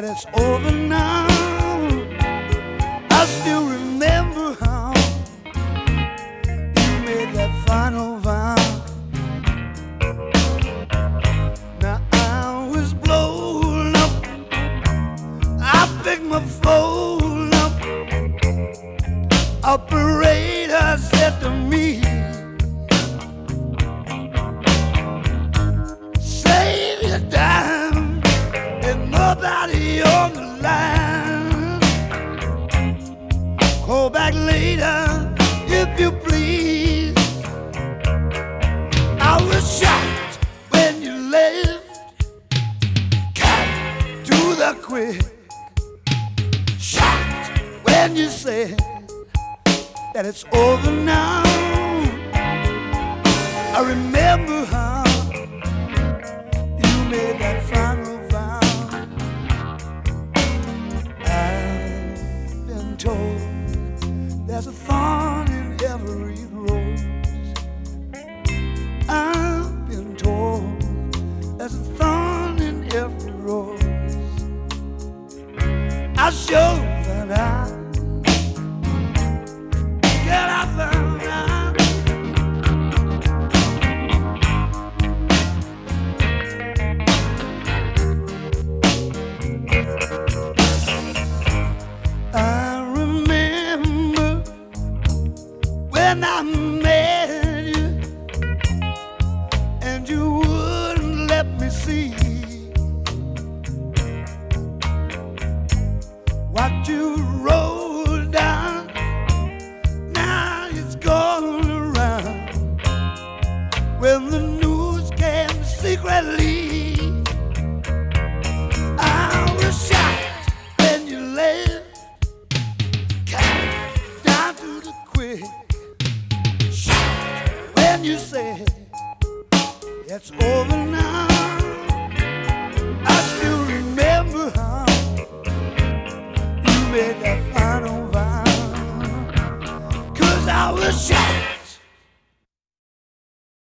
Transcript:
that it's over now. I still remember how you made that final vow. Now I was blown up, I picked my phone up. Operator said to me, save your time, there's nobody on the line. Call back later if you please. I was shocked when you left, cut to the quick. Shocked when you said that it's over now. I remember how you made that final vow. I've been told there's a thorn in every rose. I've been told there's a thorn in every rose. I sure found out. Girl, I found out. I remember when I met you, and you wouldn't let me see what you wrote down. Now it's going around. When the news came secretly, I was shocked when you left, cut down to the quick. Shocked when you said it's over now. I still remember how you made that final vow. 'Cause I was shocked